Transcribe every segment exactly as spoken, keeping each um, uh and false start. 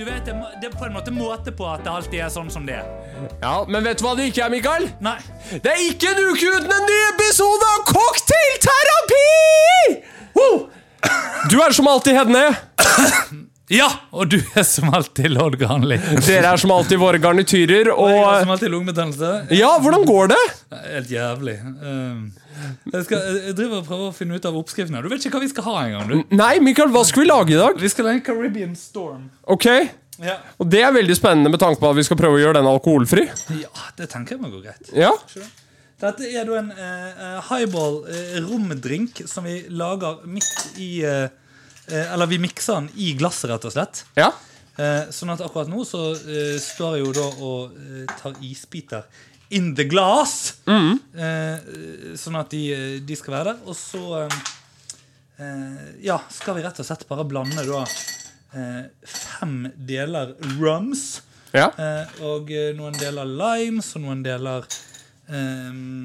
du vet, det, det er på en måte måte på at det alltid er sånn som det er. Ja, men vet du hva det ikke er, Mikael? Nei. Det er ikke en uke uten en ny episode av Cocktailterapi! Woo! Du er som alltid Hedne. Ja, og du er som alltid Lord Granli. Dere er som alltid våre garnityrer. Og jeg er som alltid lungebetennelse. Ja, hvordan går det? Helt jævlig. um, jeg, skal, jeg driver og prøver å finne ut av oppskriften her. Du vet ikke hva vi skal ha en gang, du. Nei, Mikael, hva skal vi lage i dag? Vi skal lage en Caribbean Storm. Ok, Ja. og det er veldig spennende med tanke på at vi skal prøve å gjøre den alkoholfri. Ja, det tenker jeg må gå greit. Ja, Dette er da en uh, highball uh, romdrink som vi lager midt i uh, uh, eller vi mikser den i glasset, rett og slett. ja. uh, Sånn at akkurat nå så uh, står jeg jo da og uh, tar isbiter in the glass, Mm. uh, sånn at de, uh, de skal være der. Og så uh, uh, ja, skal vi rett og slett bare blande da uh, fem deler rums, Ja. uh, og uh, noen deler limes og noen deler Um,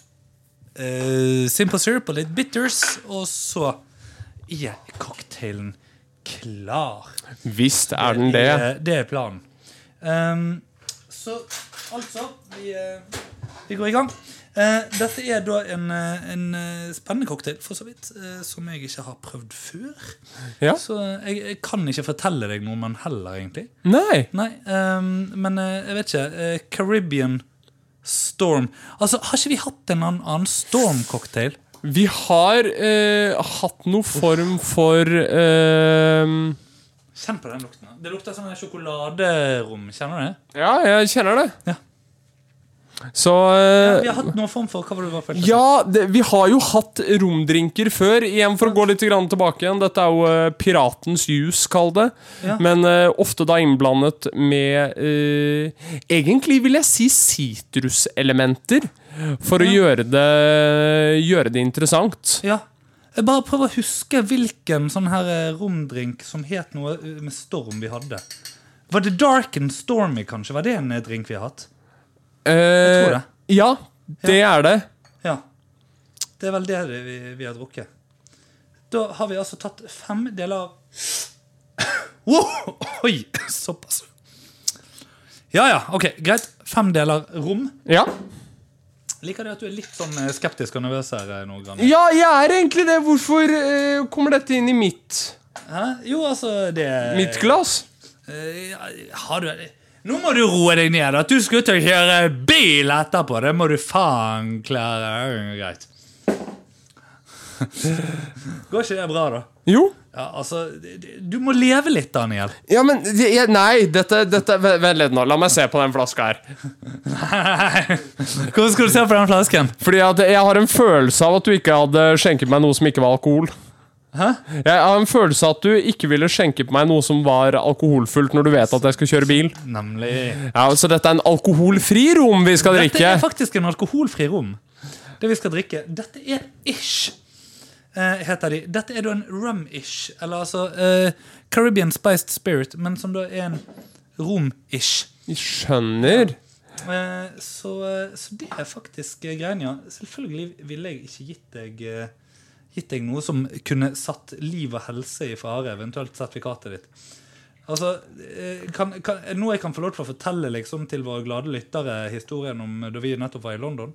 uh, simple syrup og litt bitters. Og så er cocktailen klar. Visst er den det. er, det er planen. um, Så altså vi, uh, vi går i gang. uh, Dette er da en, uh, en uh, spennende cocktail, for så vidt, uh, som jeg ikke har prøvd før. Ja. Så jeg, jeg kan ikke fortelle deg noe, men heller egentlig Nei. Nei, um, men uh, jeg vet ikke. uh, Caribbean Storm. Altså, har ikke vi hatt en annen, annen Storm-cocktail? Vi har eh, hatt noe form for eh, Kjenn på den lukten. Det lukter som en sjokoladerom. Kjenner du det? Ja, jeg kjenner det. Ja. Så eh, Vi har hatt noen form for. Hva var det du var for? Ja, det, vi har jo hatt romdrinker før. Igjen for å gå litt grann tilbake igjen. Dette er jo eh, piratens juice, kall det. Ja. Men eh, ofte da innblandet med eh, egentlig vil jeg si sitruselementer. For å Ja. gjøre det, gjøre det interessant. Ja. Jeg bare prøver å huske hvilken sånn her eh, romdrink som het noe eh, med storm vi hadde. Var det Dark and Stormy, kanskje? Var det en eh, drink vi har hatt? Eh, tror det. Ja, det er det. Ja. Det er vel det vi, vi har drukket. Da har vi altså tatt fem deler Wow! Oi, såpass. Ja, ja, ok, greit. Fem deler rom. Ja. Liker det at du er litt sånn eh, skeptisk og nervøs her eh, nå, Granne? Ja, jeg er egentlig det. Hvorfor eh, kommer dette inn i mitt, Hæ? Jo, altså, det mitt glass? Eh, ja, har du Nå må du roe deg ned. At du skal ut og kjøre bil etterpå, det må du faen klare. Greit. Går ikke det bra, da? Jo. Ja, altså, du må leve litt, Daniel. Ja, men jeg, Nei, dette, dette Vent litt nå, la meg se på den flaska her. Hvorfor skal du se på den flasken? Fordi at jeg har en følelse av at du ikke hadde skjenket meg noe som ikke var alkohol. Hæ? Jeg har en følelse av at du ikke ville skjenke på meg noe som var alkoholfullt når du vet at jeg skal kjøre bil. Nemlig. Ja, Så dette er en alkoholfri rom vi skal drikke. Dette er faktisk en alkoholfri rom. Det vi skal drikke. Dette er ish, eh, heter de. Dette er da en rum-ish. Eller altså eh, Caribbean Spiced Spirit, men som da er en rom-ish. Jeg skjønner. Eh, så, eh, så det er faktisk eh, greien, ja. Selvfølgelig ville jeg ikke gitt deg eh, gitt deg noe som kunne satt liv og helse i fare, eventuelt sertifikatet ditt. Altså, eh, kan, kan, noe jeg kan få lov til å fortelle liksom, til våre glade lyttere historien om da vi nettopp var i London.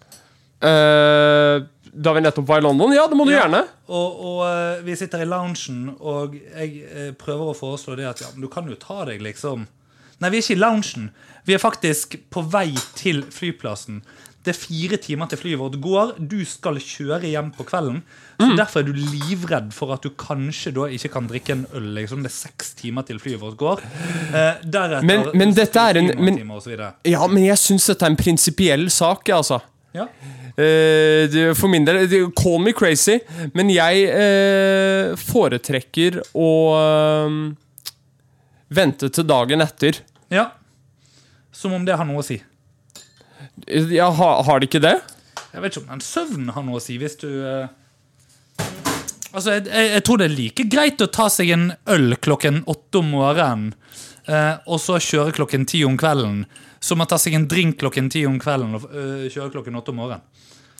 Eh, da vi nettopp var i London? Ja, det må du Ja. gjerne. Og, og eh, vi sitter i loungen, og jeg eh, prøver å foreslå det at ja, men du kan jo ta deg liksom Nei, vi er ikke i loungen. Vi er faktisk på vei til flyplassen. Det er fire timer til flyet vårt går. Du skal kjøre hjem på kvelden. Så Mm. derfor er du livredd for at du kanskje da ikke kan drikke en øl. Liksom. Det er seks timer til flyet vårt går. Eh, deretter Men, men dette er en men, timer og så videre. Ja, men jeg synes dette er en prinsipiell sak, altså. Ja. Eh, det- for min del, det- call me crazy, men jeg eh, foretrekker å eh, vente til dagen etter. ja. Som om det har noe å si. Ja, ha, har det ikke det? Jeg vet ikke om den søvnen har noe å si hvis du eh... Altså, jeg, jeg, jeg tror det er like greit å ta seg en øl klokken åtte om morgenen eh, og så kjøre klokken ti om kvelden, som å ta seg en drink klokken ti om kvelden og eh, kjøre klokken åtte om morgenen.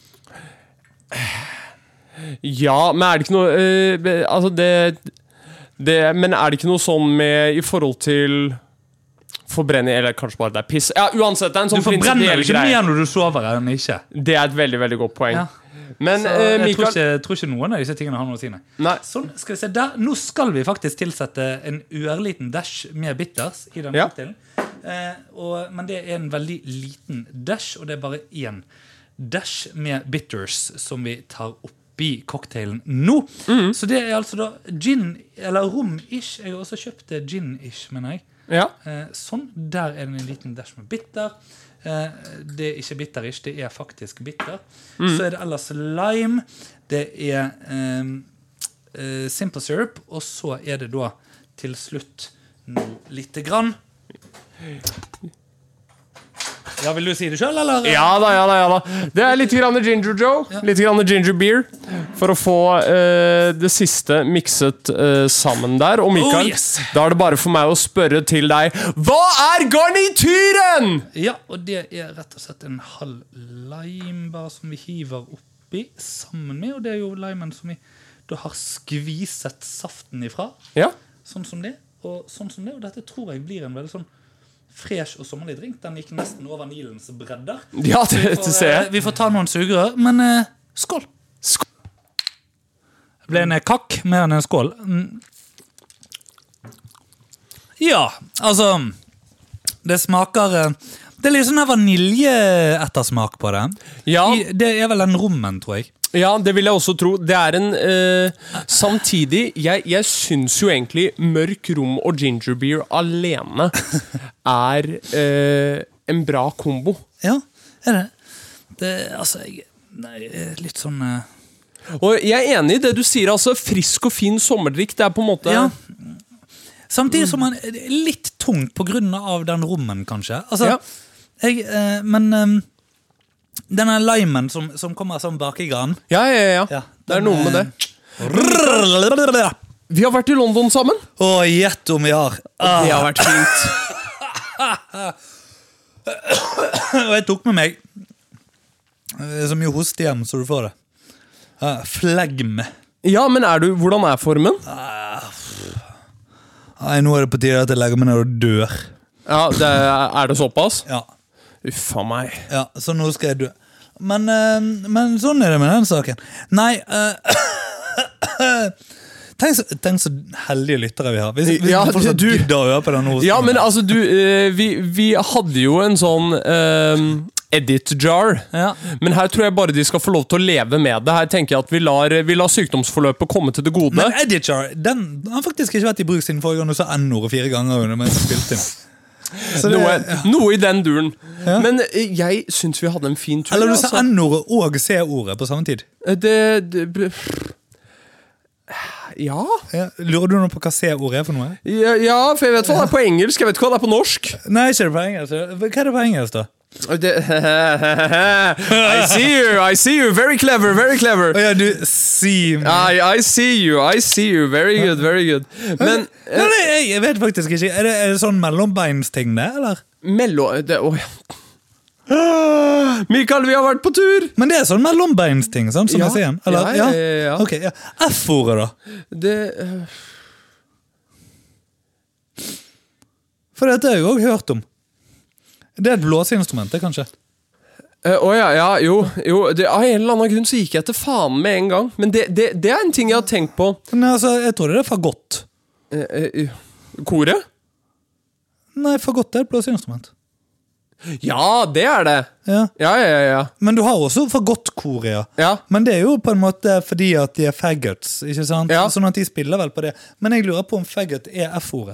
Ja, men er det ikke noe eh, Altså, det det, men er det ikke noe sånn med i forhold til forbrenning, eller kanskje bare det er piss. Ja, uansett, det er en sånn Du forbrenner prinsipiell ikke greie. mer når du sover enn ikke. Det er et veldig, veldig godt poeng. Ja. Men Så eh, jeg tror Mikael ikke, tror ikke noen av disse tingene har noe å si. Nei. Nei. Sånn, skal vi se der. Nå skal vi faktisk tilsette en uærliten dash med bitters i den Ja. cocktailen. Eh, og, men det er en veldig liten dash, og det er bare én dash med bitters som vi tar oppi cocktailen nå. Mm. Så det er altså da gin, eller rom-ish. Jeg har også kjøpt gin-ish, mener jeg. Ja. Eh, sånn, der er det en liten dash med bitter. Eh, det er ikke bitter-ish, det er faktisk bitter. Mm. Så er det ellers lime. Det er eh, eh, simple syrup. Og så er det da til slutt noe lite grann. Ja, vil du si det selv, eller? Ja da, ja da, ja da. Det er litt grann Ginger Joe, Ja. litt grann Ginger Beer, for å få eh, det siste mikset eh, sammen der. Og Mikael, Oh, yes. da er det bare for meg å spørre til deg, hva er garnityren? Ja, og det er rett og slett en halv lime bare som vi hiver oppi sammen med, og det er jo limen som vi da har skviset saften ifra. Ja. Sånn som det, og sånn som det, og dette tror jeg blir en veldig sånn fresh og sommerlig drink. Den gikk nesten over Nilens bredder. Ja, det, Vi det får, ser eh, jeg. vi får ta noen sugerør, men eh, skål. Skål. Det ble en eh, kakk mer enn en skål. Mm. Ja, altså det smaker eh, det er litt sånn vanilje-ettersmak på det. Ja. I, det er vel den rommen, tror jeg. Ja, det vil jeg også tro. Det er en eh, samtidig, jeg, jeg syns jo egentlig mørk rom og ginger beer alene er eh, en bra kombo. Ja, er det? Det, altså, jeg, nei, litt sånn eh, Og jeg er enig i det du sier, altså frisk og fin sommerdrikk, det er på en måte ja. Samtidig som man er litt tungt på grunn av den rommen, kanskje. Altså, Ja. jeg, eh, men eh, denne limen som, som kommer sånn bak i granen. Ja, ja, ja, Ja, det er den, noe med det. eh, Vi har vært i London sammen. Å, gjett om vi har. Ah. Det har vært fint. Og jeg tok med meg eh, så mye hostehjem, så du får det. Ah, flegme. Ja, men er du, hvordan er formen? Nei, nå er det på tide at jeg legger meg ned og dør. Ja, det er, er det såpass? Ja, Uffa meg. ja, så nå skal jeg dø. Men, eh, men sånn er det med den saken. Nei, eh, tenk, så, tenk så heldige lyttere vi har. Hvis, hvis Ja, folk du- gidder å høre på den hosten. Ja, men altså, du, eh, vi, vi hadde jo en sånn eh, edit jar. Ja. Men her tror jeg bare de skal få lov til å leve med det. Her tenker jeg at vi lar, vi lar sykdomsforløpet komme til det gode. Men Edichar, den har faktisk ikke vært i bruk siden forrige gang du sa N-ordet fire ganger under mens jeg spilte inn. Så det, Noe, noe i den duren. Ja. Men eh, jeg syns vi hadde en fin tur. eller du sa altså. N-ordet og C-ordet på samme tid. Eh, Det, det ja. Ja, lurer du nå på hva C-ordet er for noe? ja Ja, for jeg vet hva det er på engelsk. Jeg vet ikke hva det er på norsk. Nei, ikke det på engelsk. Hva er det på engelsk da? Det, I see you, I see you. Very clever, very clever. Å ja, du, si meg. I, I see you, I see you. Very good, very good. Men Nei, nei, jeg, jeg vet faktisk ikke. Er det, er det sånn mellombeinsting det, eller? Mello... Det, å, ja. Mikael, vi har vært på tur! Men det er sånn mellombeinsting, sånn som Ja, jeg sier. Eller? ja, ja, ja, ja. Ok, ja. F-ordet da. Det øh, For dette har jeg også hørt om. Det er et blåseinstrument, det kanskje. øh, Å ja, ja, jo, jo det, Av en eller annen grunn så gikk jeg til faen med en gang. Men det, det, det er en ting jeg har tenkt på. Men altså, jeg tror det er fagott. Eh, eh, Koret? Nei, fagott er et blåseinstrument. Ja, det er det. Ja. Ja, ja, ja, ja. Men du har også fagott-kor, ja. ja. Men det er jo på en måte fordi at de er faggots, ikke sant? Ja. Sånn at de spiller vel på det. Men jeg lurer på om faggot er F-ordet.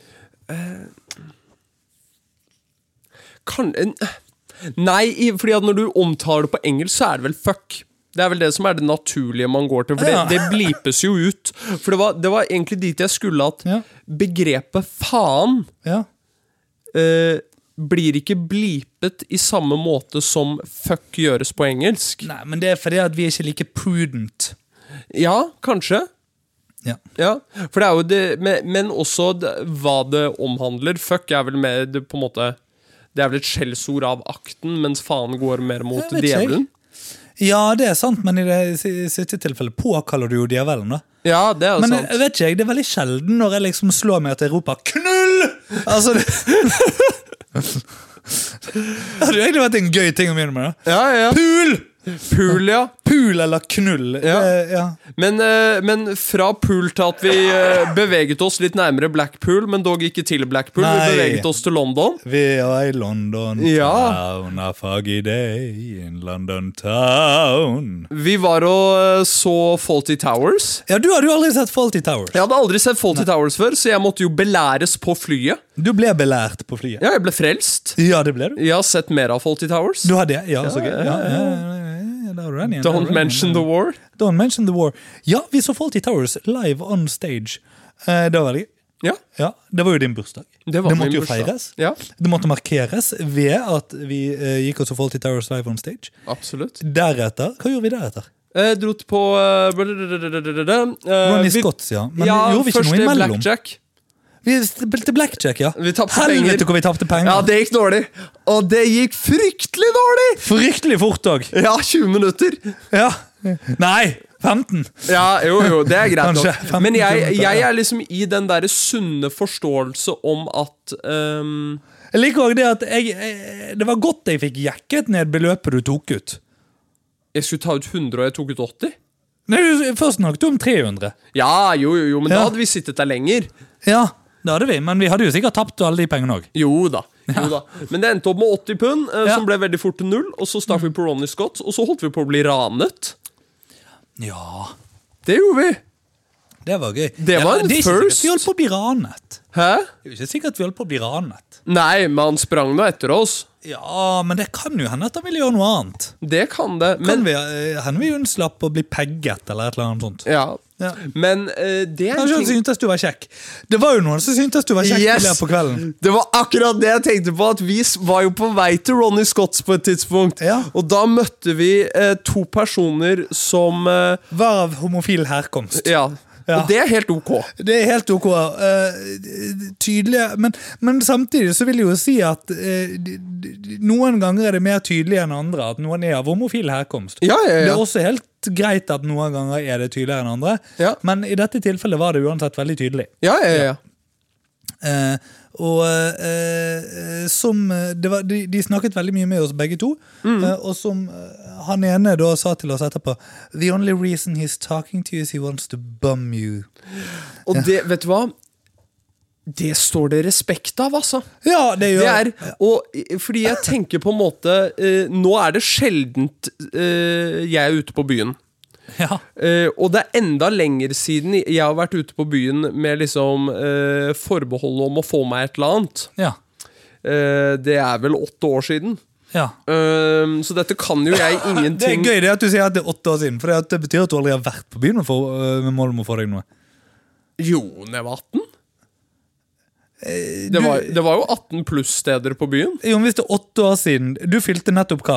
Kan, eh, Nei, i- fordi at når du omtaler det på engelsk, så er det vel fuck. Det er vel det som er det naturlige man går til. For Ja. det, det blipes jo ut. For det var, det var egentlig dit jeg skulle at Ja. begrepet faen Ja. eh, blir ikke blipet i samme måte som fuck gjøres på engelsk. Nei, men det er fordi at vi er ikke like prudent. Ja, kanskje. Ja. Ja, for det er jo det, men, men også det, hva det omhandler. Fuck er vel mer det, på en måte. Det er vel et skjellsord av akten, mens faen går mer mot Jeg vet ikke, djevelen. Ja, det er sant, men i det si- siste tilfellet påkaller du jo djevelen, da. Ja, det er jo Men sant. jeg vet ikke, jeg, det er veldig sjelden når jeg liksom slår meg at jeg roper KNULL! Altså, det det hadde jo egentlig vært en gøy ting å begynne med, da. Ja, ja. Pool! Pool, ja. Pool eller knull. Ja. Det, ja. Men, eh, men fra pool til at vi eh, beveget oss litt nærmere Blackpool, men dog ikke til Blackpool. Nei. Vi beveget oss til London. Vi er i London Ja. town, a foggy day in London town. Vi var og eh, så Fawlty Towers. Ja, du hadde jo aldri sett Fawlty Towers. Jeg hadde aldri sett Fawlty Towers før, så jeg måtte jo belæres på flyet. Du ble belært på flyet. Ja, jeg ble frelst. Ja, det ble du. Jeg har sett mer av Fawlty Towers. Du hadde, ja, så gøy. ja, Ja, ja, ja, ja, ja, der har du den igjen. Der har Don't du den mention igjen. the war. Don't mention the war. Ja, vi så Fawlty Towers live on stage. Eh, det var veldig gøy. Ja, Ja, det var jo din bursdag. det var Det måtte min jo bursdag. feires. Ja, Det måtte markeres ved at vi eh, gikk og så Fawlty Towers live on stage. absolutt. Deretter, hva gjorde vi deretter? Jeg dro på uh, Ronny Scotts, ja. Men ja, gjorde vi ikke først noe imellom? Blackjack. Vi spilte blackjack, ja. Vi tapte Helvete penger. hvor vi tapte penger. Ja, det gikk dårlig. Og det gikk fryktelig dårlig! Fryktelig fort òg. Ja, tjue minutter. Ja. Nei, femten. Ja, jo, jo, det er greit Kanskje nok. femten Men jeg, minutter, jeg ja. er liksom i den der sunne forståelse om at ehm, Jeg liker også det at jeg, jeg, det var godt jeg fikk jekket ned beløpet du tok ut. jeg skulle ta ut hundre, og jeg tok ut åtti. Nei, du, først snakket du om tre hundre. Ja, jo, jo, jo, men Ja. da hadde vi sittet der lenger. Ja, det hadde vi, men vi hadde jo sikkert tapt alle de pengene òg. Jo da, jo da. Men det endte opp med åtti pund, eh, Ja. som ble veldig fort til null. Og så stakk vi på Ronny Scott, og så holdt vi på å bli ranet. Ja, Det gjorde vi. det var gøy. Det ja, var en det er ikke first. sikkert vi holdt på å bli ranet. Hæ? Det er jo ikke sikkert vi holdt på å bli ranet. Nei, men han sprang nå etter oss. Ja, men det kan jo hende at han vil gjøre noe annet. Det kan det. Kan Men, vi, eh, hende vi unnslapp å bli pegget eller et eller annet sånt. ja. Ja. men eh, det er en Kanskje han ting syntes du var kjekk. Det var jo noen som syntes du var kjekk Yes! tidligere på kvelden. Det var akkurat det jeg tenkte på. At Vi s- var jo på vei til Ronny Scotts på et tidspunkt. Ja. Og da møtte vi eh, to personer som eh, Var av homofil herkomst. Ja. Ja. Og det er helt ok. Det er helt ok. eh, tydelig, men, men samtidig så vil jeg jo si at eh, d- d- noen ganger er det mer tydelig enn andre at noen er av homofil herkomst. Ja, ja, Det ja. er også helt greit at noen ganger er det tydeligere enn andre, Ja. men i dette tilfellet var det uansett veldig tydelig. Ja, ja, ja. Eh, og eh, som eh, det var, de, de snakket veldig mye med oss begge to, Mm. eh, og som eh, han ene da sa til oss etterpå: The only reason he's talking to you is he wants to bum you. Og det, vet du hva? Det står det respekt av, altså. Ja, det gjør Det er, og, eh, fordi jeg tenker på en måte eh, Nå er det sjeldent eh, jeg er ute på byen. Ja. Eh, og det er enda lenger siden jeg har vært ute på byen med liksom eh, forbehold om å få meg et eller annet. Ja. Eh, det er vel åtte år siden. Ja. Eh, så dette kan jo jeg Det er ingenting gøy det at du sier at det er åtte år siden, for det, at det betyr at du aldri har vært på byen med, for, med mål om å få deg noe. Jo, når jeg var atten. Eh, Det du- var, det var jo atten pluss-steder på byen. Jo, men hvis det er åtte år siden, du fylte nettopp hva?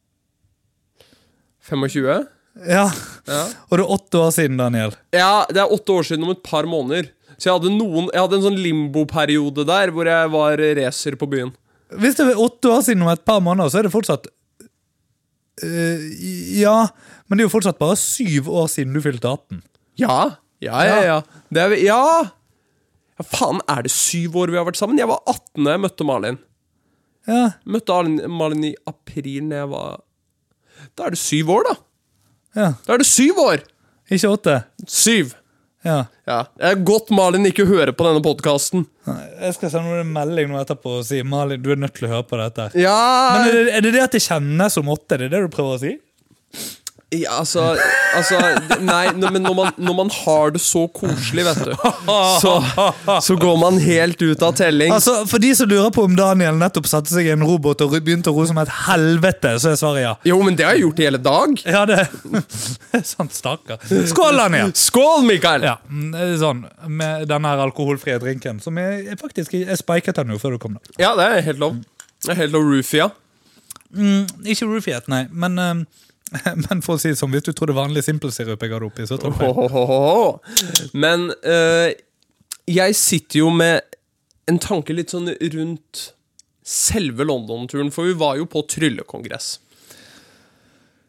tjuefem. Ja, Ja. og det er åtte år siden, Daniel. Ja, det er åtte år siden om et par måneder. Så jeg hadde, noen, jeg hadde en sånn limbo-periode der hvor jeg var racer på byen. Hvis det er åtte år siden om et par måneder, så er det fortsatt eh, ja, men det er jo fortsatt bare syv år siden du fylte atten. Ja, ja, ja, ja. Det er, ja. ja. Faen, er det syv år vi har vært sammen? Jeg var atten da jeg møtte Malin. Ja, Møtte Malin, Malin i april når jeg var Da er det syv år, da. ja. Da er det syv år! Ikke åtte. Syv. Ja. Ja. Det er godt Malin ikke hører på denne podcasten. Jeg skal sende en melding nå etterpå og si Malin, du er nødt til å høre på dette. Ja, Men er det, er det det at det kjennes som åtte? Er det det du prøver å si? ja altså, altså Nei, n- men når man, når man har det så koselig, vet du, så, så går man helt ut av telling. Altså, For de som lurer på om Daniel nettopp satte seg i en robot og begynte å ro som et helvete, så er svaret ja. Jo, men det har jeg gjort i hele dag. Ja, det er sant, stakkar. Skål, Daniel! Skål, Mikael! Ja, mm, det er sånn, med denne her alkoholfrie drinken, som jeg, jeg faktisk jeg spiket den jo før du kom da. Ja, det er helt lov. Det er helt lov roofia. Mm, ikke roofiet, nei, men, um, men for å si det sånn, hvis du tror det er vanlig simpelsirup jeg har oppi, så tror jeg feil. Ohohoho. Men eh, jeg sitter jo med en tanke litt sånn rundt selve London-turen, for vi var jo på tryllekongress.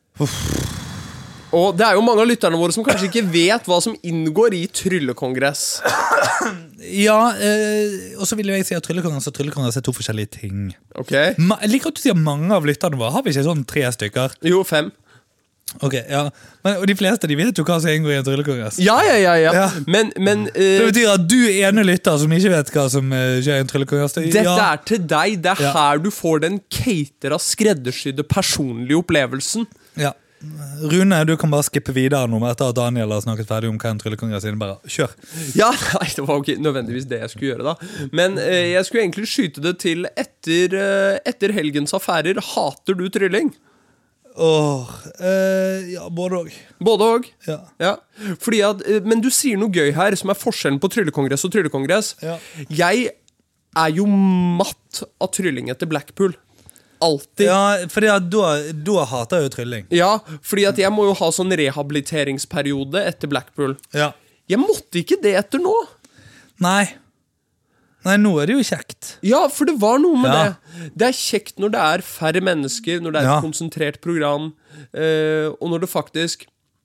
Og det er jo mange av lytterne våre som kanskje ikke vet hva som inngår i tryllekongress. Ja, eh, og så vil jeg si at tryllekongress og tryllekongress er to forskjellige ting. Ok. Ma jeg liker at du sier mange av lytterne våre. Har vi ikke sånn tre stykker? Jo, fem. Ok, ja. Men, og de fleste de vet jo hva som inngår i en tryllekongress. Ja, ja, ja, ja. Ja. Men, men Det eh, betyr at du er ene lytter som ikke vet hva som uh, skjer i en tryllekongress. dette Ja. er til deg. Det er Ja. her du får den catera, skreddersydde personlige opplevelsen. Ja. Rune, du kan bare skippe videre nå etter at Daniel har snakket ferdig om hva en tryllekongress innebærer. Kjør. Ja, nei, det var jo ikke nødvendigvis det jeg skulle gjøre da. Men eh, jeg skulle egentlig skyte det til etter, eh, etter helgens affærer. Hater du trylling? Åh, eh, ja, både og. Både og. Ja. Ja, fordi at, eh, men du sier noe gøy her, som er forskjellen på tryllekongress og tryllekongress. Ja. Jeg er jo matt av trylling etter Blackpool. Alltid. Ja, fordi at da, da hater jeg jo trylling. Ja, fordi at jeg må jo ha sånn rehabiliteringsperiode etter Blackpool. Ja. Jeg måtte ikke det etter nå. Nei. Nei, nå er det jo kjekt. Ja, for det var noe med Ja. det. Det er kjekt når det er færre mennesker, når det er Ja. et konsentrert program, eh, og når det faktisk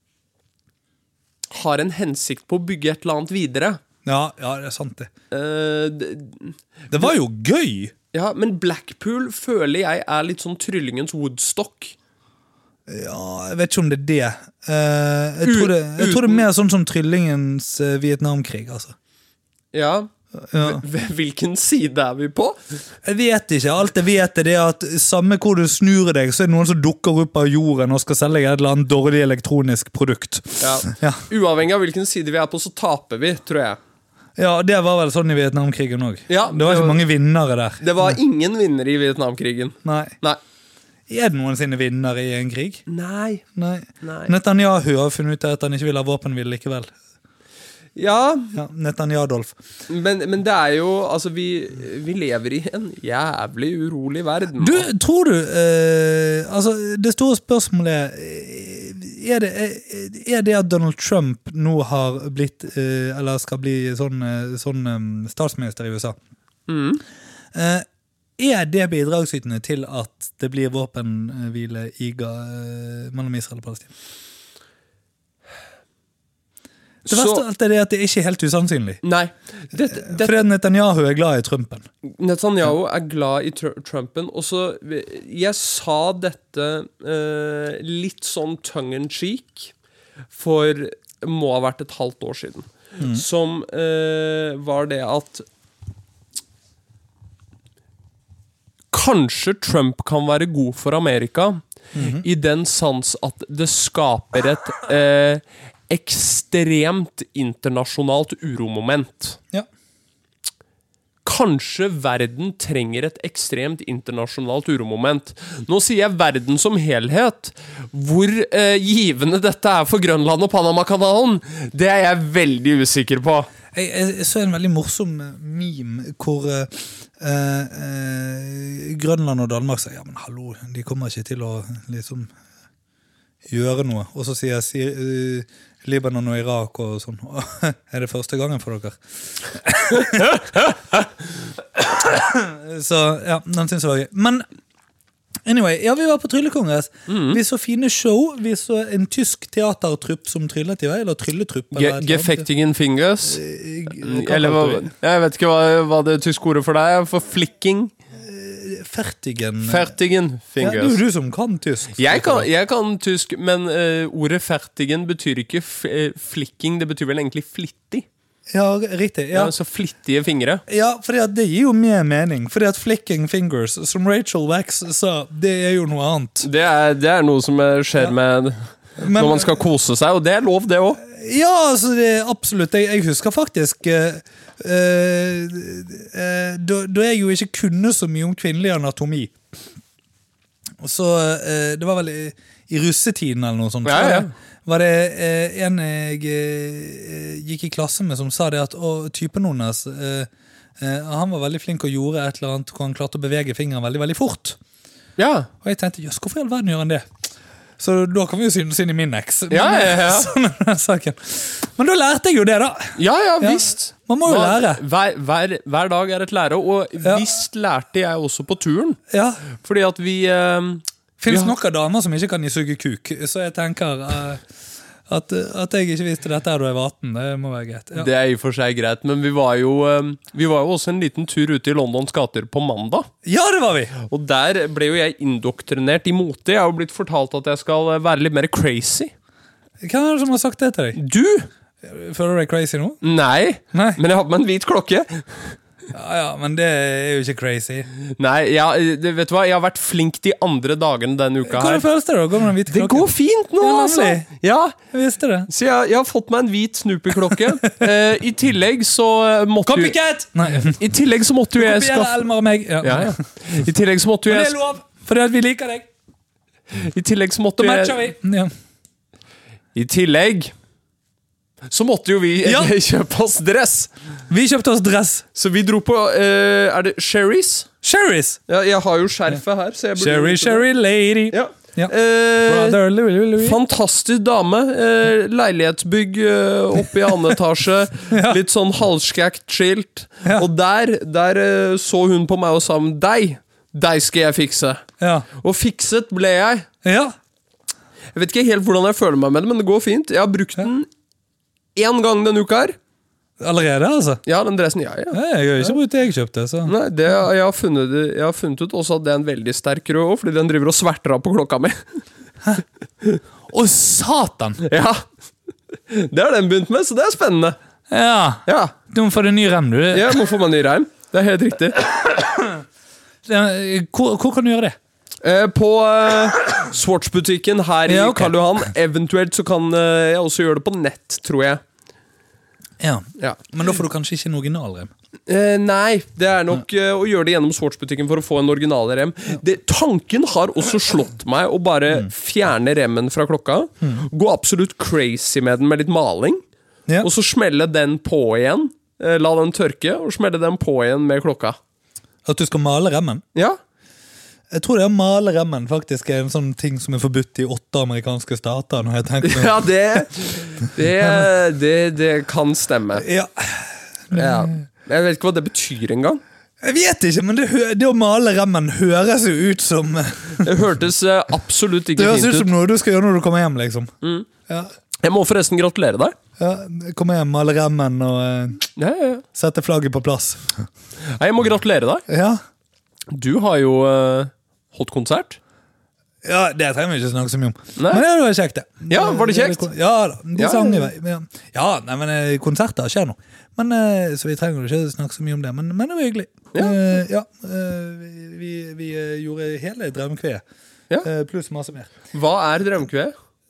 har en hensikt på å bygge et eller annet videre. Ja, ja, det er sant det. Eh, det, Det var jo gøy. ja, men Blackpool føler jeg er litt sånn tryllingens Woodstock. Ja, jeg vet ikke om det er det. Eh, jeg, tror det jeg tror det er mer sånn som tryllingens eh, Vietnamkrig, altså. Ja, Ja. H- hvilken side er vi på? Jeg vet ikke. Alt jeg vet er det at samme hvor du snur deg, så er det noen som dukker opp av jorden og skal selge et eller annet dårlig elektronisk produkt. Ja. Ja. Uavhengig av hvilken side vi er på, så taper vi, tror jeg. Ja, det var vel sånn i Vietnamkrigen også. Ja, det var det ikke var- mange vinnere der. Det var ingen vinnere i Vietnamkrigen. Nei. Nei. Er det noensinne vinnere i en krig? Nei. Nei. Nei. Netanyahu har funnet ut at han ikke vil ha våpenhvile likevel. Ja, Ja, Netanyahu-Dolf. men, men det er jo Altså, vi, vi lever i en jævlig urolig verden. Du, tror du eh, Altså, det store spørsmålet er er det, er det at Donald Trump nå har blitt eh, eller skal bli sånn, eh, sånn eh, statsminister i U S A? Mm. Eh, er det bidragsytende til at det blir våpenhvile i Ga- eh, mellom Israel og Palestina? Det verste av alt er det at det ikke er helt usannsynlig. Nei. Det, det, Fordi Netanyahu er glad i Trumpen. Netanyahu er glad i tr Trumpen. Og så Jeg sa dette eh, litt sånn tongue in cheek for må ha vært et halvt år siden. Mm. Som eh, var det at kanskje Trump kan være god for Amerika, Mhm. i den sans at det skaper et eh, ekstremt internasjonalt uromoment. Ja. Kanskje verden trenger et ekstremt internasjonalt uromoment. Nå sier jeg verden som helhet. Hvor eh, givende dette er for Grønland og Panamakanalen, det er jeg veldig usikker på. Jeg, jeg så en veldig morsom meme hvor uh, uh, Grønland og Danmark sa, ja, men hallo, de kommer ikke til å liksom gjøre noe. Og så sier jeg uh, Libanon og Irak og sånn. Er det første gangen for dere? Så ja, den synes jeg var gøy. Men anyway, ja, vi var på tryllekongress. Mm. Vi så fine show. Vi så en tysk teatertrupp som tryllet i vei, eller trylletrupp. eller et eller annet. Gefecting Fingers. Eh, Eller hva, jeg vet ikke hva, hva det tyske ordet for deg er. For flicking. Fertigen. Fertigen Ja, det er Fingers. jo du som kan tysk. Jeg kan, jeg kan tysk, men eh, ordet fertigen betyr ikke f eh, flicking, det betyr vel egentlig flittig. Ja, riktig. Ja. Ja, Så flittige fingre. ja fordi at det gir jo mer mening. Fordi at flicking fingers, som Rachel Wax sa, det er jo noe annet. Det er, det er noe som eh, skjer med Men- når man skal kose seg, og det er lov, det òg. Ja, altså, det er absolutt. Jeg, jeg husker faktisk eh, eh, eh, da, da jeg jo ikke kunne så mye om kvinnelig anatomi. Og så, eh, det var vel i, i russetiden eller noe sånt. Ja, var ja. det, var det eh, en jeg eh, gikk i klasse med som sa det at å, typen hennes, eh, eh, han var veldig flink og gjorde et eller annet hvor han klarte å bevege fingeren veldig, veldig fort. Ja. Og jeg tenkte, jøss, hvorfor i all verden gjør han det? Så da kan vi jo synes inn i min eks. Ja, ja, ja. Sånn er den saken. Men da lærte jeg jo det da. Ja, ja, Ja. visst. Man må jo Hva- lære. Hver, hver, hver dag er et lære, og Ja. visst lærte jeg også på turen. Ja, Fordi at vi, eh, Finnes Ja. noen damer som ikke kan gi suge kuk, så jeg tenker uh, at, at jeg ikke visste dette her da jeg var atten, det må være greit. Ja. Det er i og for seg greit, men vi var jo eh, Vi var jo også en liten tur ute i Londons gater på mandag. Ja, det var vi! Og der ble jo jeg indoktrinert i mote. Jeg har jo blitt fortalt at jeg skal være litt mer crazy. Hvem er det som har sagt det til deg? Du? Føler du deg crazy nå? Nei, Nei. men jeg har på meg en hvit klokke. Ja, ja, men det er jo ikke crazy. Nei, jeg, det, vet du hva? Jeg har vært flink de andre dagene denne uka Hvordan her. føles det da? Går med en hvit Det klokke? går fint nå, Ja, altså. nemlig. Ja, Jeg visste det. så jeg, jeg har fått meg en hvit Snoopy-klokke. eh, I tillegg så måtte jo Copycat! Nei, I tillegg så måtte jo jeg kopiere skaffe Elmar og meg. Ja. ja, ja. I tillegg så måtte jo Men det jeg er lov, fordi at vi liker deg. I tillegg så måtte Da jo matcher jeg vi. Ja. I tillegg så måtte jo vi Ja. kjøpe oss dress. Vi kjøpte oss dress. Så vi dro på eh, Er det Sherry's? Sherry's. Ja, jeg har jo skjerfet her, så jeg burde Sherry, vite det. Sherry lady. Ja. Ja. Eh, Brother Louis, Louis. Fantastisk dame. Eh, leilighetsbygg eh, oppe i annen etasje. Litt sånn halvskjakt skilt. Ja. Og der, der eh, så hun på meg og sa deg, deg skal jeg fikse. Ja. Og fikset ble jeg. Ja. Jeg vet ikke helt hvordan jeg føler meg med det, men det går fint. Jeg har brukt den én gang denne uka her. Allerede, altså. Ja, den dressen, ja, ja. Nei, jeg har jo ikke brukt det jeg kjøpte, så. Nei, det, jeg, har funnet, jeg har funnet ut også at det er en veldig sterk rød også, fordi den driver og sverter av på klokka mi. Å, satan! Ja. Det har den begynt med, så det er spennende. Ja. Ja, Du må få deg ny rem, du. jeg må få meg ny reim. Det er helt riktig. Hvor, hvor kan du gjøre det? Eh, på eh, Swatch-butikken her i Ja, ok. Karl Johan. Eventuelt så kan eh, jeg også gjøre det på nett, tror jeg. Ja. Ja. Men da får du kanskje ikke en originalrem. Eh, nei, det er nok eh, å gjøre det gjennom Swatch-butikken for å få en original rem. Det, tanken har også slått meg å bare fjerne remmen fra klokka. Gå absolutt crazy med den med litt maling. Ja. Og så smelle den på igjen. Eh, la den tørke, og smelle den på igjen med klokka. At du skal male remmen. Ja, Jeg tror det å male remmen faktisk er en sånn ting som er forbudt i åtte amerikanske stater. Når jeg tenker meg. ja det, det, det, det kan stemme. Ja. Ja. Jeg vet ikke hva det betyr engang. Jeg vet ikke, men det, hø- det å male remmen høres jo ut som Det hørtes eh, absolutt Det ikke høres ut fint som ut. noe du skal gjøre når du kommer hjem, liksom. Ja. Jeg må forresten gratulere deg. Ja, komme hjem, male remmen og eh, Ja, ja, ja. sette flagget på plass. Nei, Jeg må gratulere deg. Ja. Du har jo uh, holdt konsert. Ja, det trenger vi ikke snakke så mye om. Nei. Men det var kjekt, det. Ja, var det kjekt? Ja da, de Ja, sang i ja, vei. Ja, ja nei, men eh, konserter skjer nå. Men, eh, så vi trenger jo ikke snakke så mye om det, men, men det var hyggelig. Ja. Eh, ja eh, vi, vi eh, gjorde hele Drømmekveet, Ja. eh, pluss masse mer. Hva er drømmekve?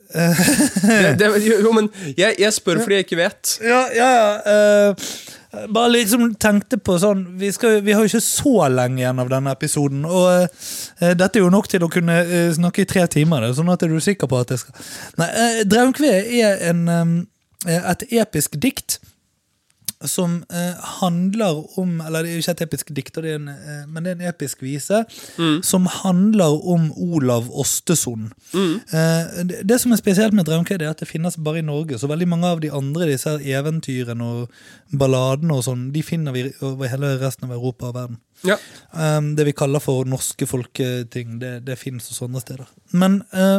det, det, jo, men jeg, jeg spør fordi jeg ikke vet. Ja, ja, ja. eh, bare liksom tenkte på sånn vi, skal, vi har jo ikke så lenge igjen av denne episoden. Og eh, dette er jo nok til å kunne eh, snakke i tre timer. Det, sånn at er du sikker på at det skal Nei, uh, Drømmekveet er en, eh, et episk dikt som eh, handler om Eller det er jo ikke et episk dikt, det er en, eh, men det er en episk vise som handler om Olav Ostesund. Eh, det, det som er spesielt med Drømmekvedet, er at det finnes bare i Norge. Så veldig mange av de andre disse her eventyrene og balladene og sånn, de finner vi over hele resten av Europa og verden. Ja. Um, det vi kaller for norske folketing, det, det finnes hos sånne steder. Men uh,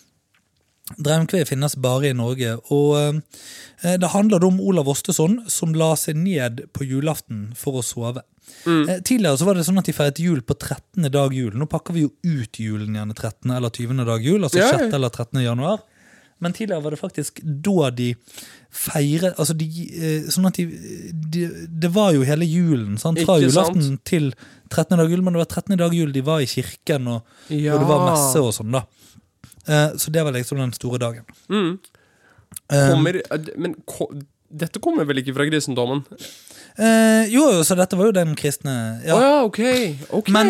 Drømmekvedet finnes bare i Norge, og uh, det handler om Olav Ostesund som la seg ned på julaften for å sove. Mm. Uh, tidligere så var det sånn at de feiret jul på trettende dag jul. Nå pakker vi jo ut julen gjerne trettende eller tyvende dag jul, altså Ja, ja. sjette eller trettende januar. Men tidligere var det faktisk da de feiret, altså de, eh, sånn at de, de, det var jo hele julen, sant? Fra Ikke julaften til trettende dag jul, men det var trettende dag jul de var i kirken, og, Ja. og det var messe og sånn da. Eh, så det var liksom den store dagen. Mm. Eh, Kommer, men ko, dette kommer vel ikke fra kristendommen? eh, jo, jo, så dette var jo den kristne, Å ja. ja, ok. Ok. Men-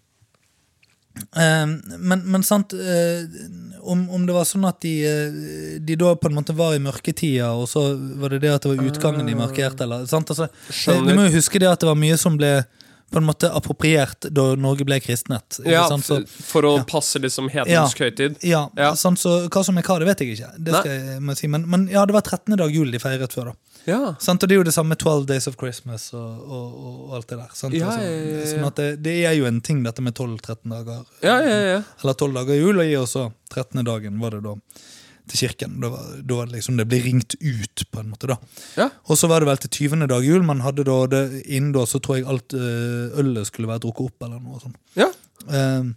Eh, men, men sant, eh, om, om det var sånn at de, eh, de da på en måte var i mørketida, og så var det det at det var utgangen de markerte, eller, sant? Altså, eh, Skjønner. vi må jo huske det at det var mye som ble på en måte appropriert da Norge ble kristnet. ikke Ja, sant? Så, f- for å ja. passe liksom hedensk høytid. ja, Ja. sant? Så hva som er hva, det vet jeg ikke. Det skal jeg må si. Men, men ja, det var trettende dag jul de feiret før da. Ja. Sant? Og det er jo det samme twelve Days of Christmas og, og, og alt det der. Sant? Ja, Altså, ja, ja, ja. Sånn at det, det er jo en ting dette med tolv tretten dager. Ja, ja, ja. Eller tolv dager i jul, og i også trettende dagen var det da til kirken. Da var, da var det liksom, det ble ringt ut på en måte da. Ja. Og så var det vel til tyvende dag jul, man hadde da det innen da, så tror jeg alt øh, ølet skulle være drukket opp eller noe sånt. Ja. Uh,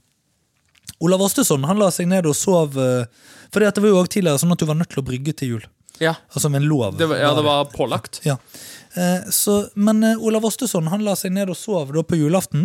Olav Ostesson, han la seg ned og sov, uh, for det var jo også tidligere sånn at du var nødt til å brygge til jul. Ja. Altså med en lov. Det var, ja, det var pålagt. Ja. Eh, så, men eh, Olav Ostesson, han la seg ned og sov da på julaften.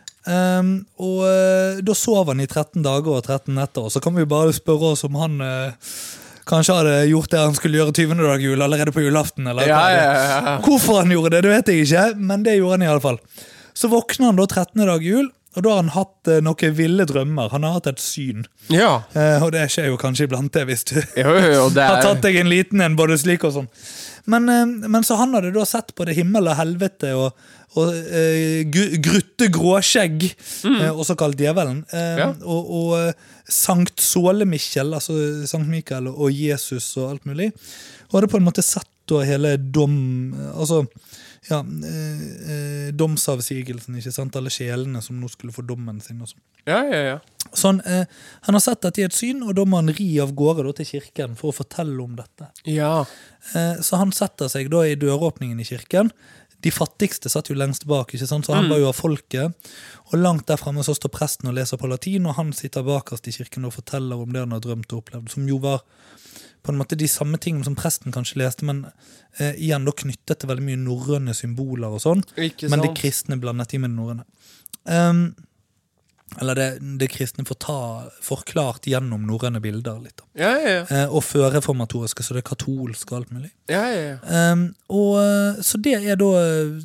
Um, og eh, da sov han i tretten dager og tretten netter. Og så kan vi jo bare spørre oss om han eh, kanskje hadde gjort det han skulle gjøre tyvende dag jul allerede på julaften. Eller Ja, hva det- ja, ja, ja. Hvorfor han gjorde det, det vet jeg ikke, men det gjorde han i alle fall. Så våkner han da trettende dag jul, og da har han hatt eh, noen ville drømmer. Han har hatt et syn. Ja. Eh, og det skjer jo kanskje iblant det, hvis du Jo, jo, jo, det har er... tatt deg en liten en, både slik og sånn. Men, eh, men så han hadde da sett på det himmel og helvete og, og eh, gu- grutte gråskjegg, eh, også kalt djevelen, eh, Ja. og, og eh, Sankt Såle Michael, altså Sankt Mikael og Jesus og alt mulig. Og hadde på en måte sett da hele dom, altså ja, eh, eh, domsavsigelsen, ikke sant? Alle sjelene som nå skulle få dommen sin og sånn. Ja, ja, ja. Så han, eh, han har sett dette i et syn, og da må han ri av gårde da, til kirken for å fortelle om dette. Ja. Eh, så han setter seg da i døråpningen i kirken. De fattigste satt jo lengst bak, ikke sant? Så han Mm. var jo av folket. Og langt der fremme så står presten og leser på latin, og han sitter bakerst i kirken og forteller om det han har drømt og opplevd, som jo var på en måte de samme tingene som presten kanskje leste, men eh, igjen da knyttet til veldig mye norrøne symboler og sånn. Ikke Men det sant? kristne blandet i med det norrøne. Um, eller det, det kristne får ta, forklart gjennom norrøne bilder litt. Da. Ja, ja, ja. Eh, og førreformatoriske, så det er katolsk og alt mulig. Ja, ja, ja. Um, og, eh, så det er da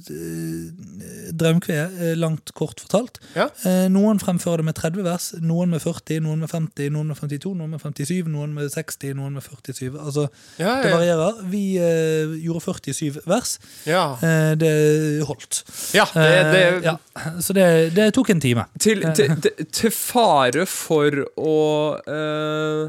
uh, Draumkve, eh, langt kort fortalt. Ja. Eh, noen fremfører det med tretti vers, noen med førti, noen med femti, noen med femtito, noen med femtisju, noen med seksti, noen med førtisju. Altså, Ja, det ja. varierer. Vi eh, gjorde førtisju vers. Ja. Eh, det holdt. Ja, det, det, Eh, ja. Så det, det tok en time. Til, til, til, til fare for å eh,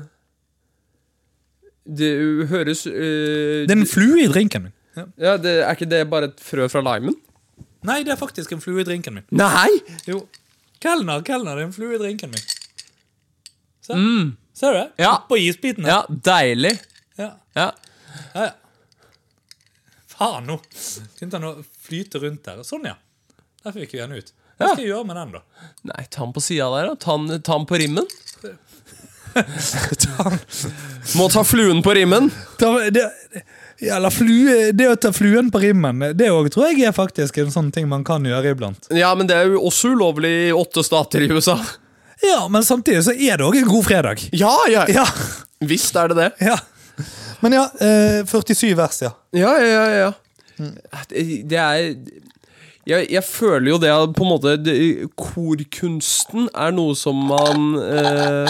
Det høres eh, Det er en flue i drinken min. Ja. Ja, det, Er ikke det bare et frø fra limen? Nei, det er faktisk en flue i drinken min. Nei! Jo. Kelner, kelner, det er en flue i drinken min. Se. Mm. Ser du det? Ja. På isbiten. Ja, deilig. Ja. Ja. Ja, ja. Faen nå. Kunne han å flyte rundt her. Sånn, ja. Der fikk vi den ut. Hva skal jeg gjøre med den, da? Nei, ta den på sida der, da. Ta den, ta den på rimmen. Må ta fluen på rimmen. Ta, det, ja, eller flue, det å ta fluen på rimmen, det også, tror jeg er faktisk en sånn ting man kan gjøre iblant. Ja, men det er jo også ulovlig i åtte stater i U S A. Ja, men samtidig så er det også en god fredag. Ja, ja. Ja, Visst er det det. ja. Men ja, eh, førtisju vers, ja. Ja, ja, ja, ja. Det, det er jeg, jeg føler jo det at på en måte det, korkunsten er noe som man eh,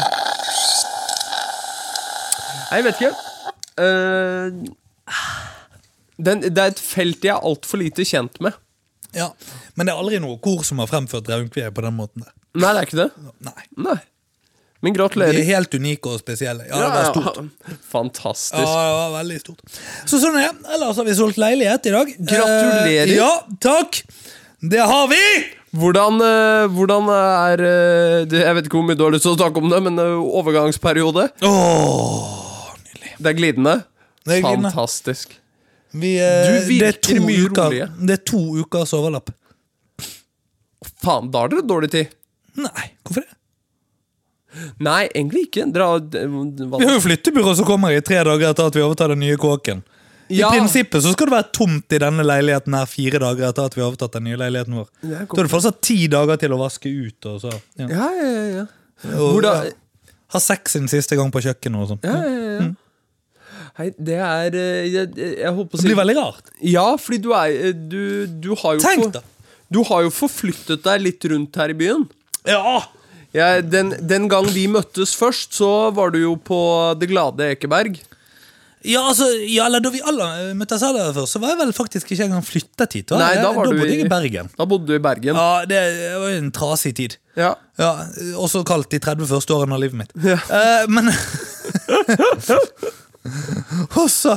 Nei, jeg vet ikke. Eh, den, det er et felt jeg er altfor lite kjent med. Ja, men det er aldri noe kor som har fremført Draumkve på den måten der. Nei, det er ikke det. Nei. Nei. Men De gratulerer. er helt unike og spesielle. Ja, det var stort. Ja, fantastisk. Ja, det var veldig stort. Så sånn er det. Ellers har vi solgt leilighet i dag. Gratulerer. Eh, ja, takk. Det har vi! Hvordan, eh, hvordan er eh, det, jeg vet ikke hvor mye du har lyst til å snakke om det, men eh, overgangsperiode? Åh, nydelig. Det er glidende. Det er glidende. Fantastisk. Vi, eh, Du virker det er to mye uker, roligere. Det er to ukers overlapp. Faen, da har dere dårlig tid. Nei, hvorfor det? Nei, egentlig ikke. Dere har eh, hva- Vi har jo flyttebyrå som kommer i tre dager etter at vi overtar den nye kåken. I Ja. prinsippet så skal det være tomt i denne leiligheten her fire dager etter at vi har overtatt den nye leiligheten vår. Det er Da godt. er det fortsatt ti dager til å vaske ut og så. Ja. Ja, ja, ja, ja. Og, Hvordan- ja, ha sex sin siste gang på kjøkkenet og sånn. Ja, ja, ja. Hei, det er eh, Jeg, jeg, jeg holdt på å Det si blir veldig rart. Ja, fordi du er eh, Du, du har jo Tenk for- da. Du har jo forflyttet deg litt rundt her i byen. Ja! Jeg, den, den gang vi møttes først, så var du jo på Det glade Ekeberg. Ja, altså, ja, eller da vi alle møttes aller først, så var jeg vel faktisk ikke engang flyttet hit. Da, Nei, da var da du bodde i- jeg i Bergen. Da bodde du i Bergen. Ja, det var jo en trasig tid. Ja. Ja, også kalt de tretti første årene av livet mitt. Ja. Eh, men Og så